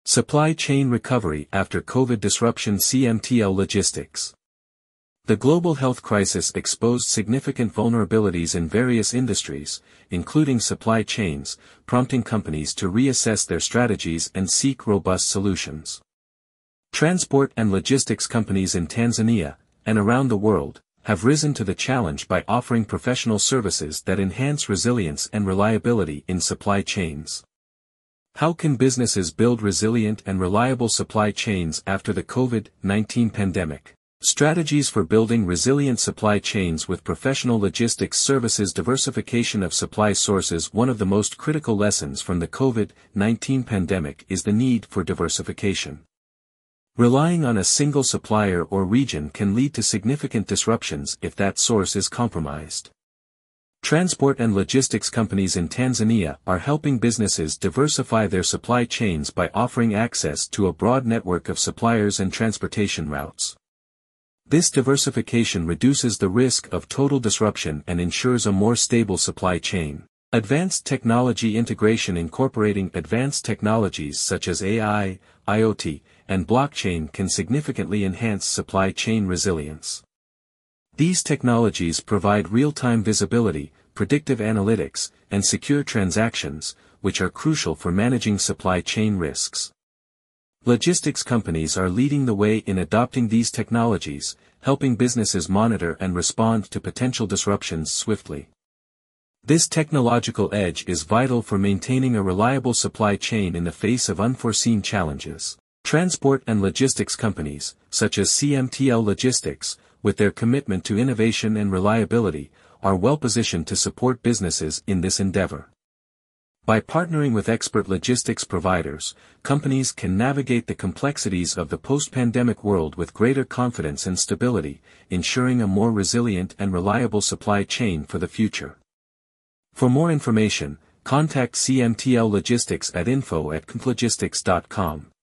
Supply chain recovery after COVID disruption. CMTL Logistics. The global health crisis exposed significant vulnerabilities in various industries, including supply chains, prompting companies to reassess their strategies and seek robust solutions. Transport and logistics companies in Tanzania, and around the world, have risen to the challenge by offering professional services that enhance resilience and reliability in supply chains. How can businesses build resilient and reliable supply chains after the COVID-19 pandemic? Strategies for building resilient supply chains with professional logistics services. Diversification of supply sources. One of the most critical lessons from the COVID-19 pandemic is the need for diversification. Relying on a single supplier or region can lead to significant disruptions if that source is compromised. Transport and logistics companies in Tanzania are helping businesses diversify their supply chains by offering access to a broad network of suppliers and transportation routes. This diversification reduces the risk of total disruption and ensures a more stable supply chain. Advanced technology integration. Incorporating advanced technologies such as AI, IoT, and blockchain can significantly enhance supply chain resilience. These technologies provide real-time visibility, predictive analytics, and secure transactions, which are crucial for managing supply chain risks. Logistics companies are leading the way in adopting these technologies, helping businesses monitor and respond to potential disruptions swiftly. This technological edge is vital for maintaining a reliable supply chain in the face of unforeseen challenges. Transport and logistics companies, such as CMTL Logistics, with their commitment to innovation and reliability, are well positioned to support businesses in this endeavor. By partnering with expert logistics providers, companies can navigate the complexities of the post-pandemic world with greater confidence and stability, ensuring a more resilient and reliable supply chain for the future. For more information, contact CMTL Logistics at info@kmplogistics.com.